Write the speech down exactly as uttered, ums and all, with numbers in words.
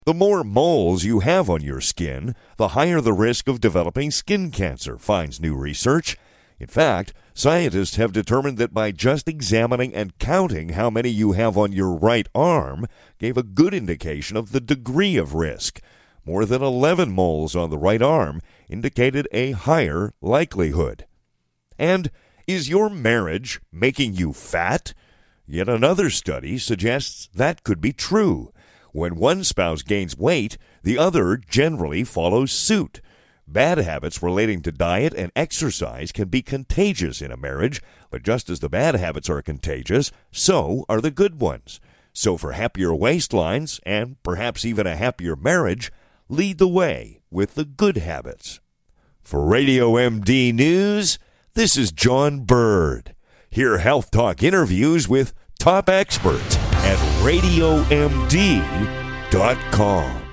The more moles you have on your skin, the higher the risk of developing skin cancer, finds new research. In fact, scientists have determined that by just examining and counting how many you have on your right arm gave a good indication of the degree of risk. More than eleven moles on the right arm indicated a higher likelihood. And is your marriage making you fat? Yet another study suggests that could be true. When one spouse gains weight, the other generally follows suit. Bad habits relating to diet and exercise can be contagious in a marriage, but just as the bad habits are contagious, so are the good ones. So for happier waistlines, and perhaps even a happier marriage, lead the way with the good habits. For Radio M D News, this is John Bird. Hear Health Talk interviews with top experts at radio m d dot com.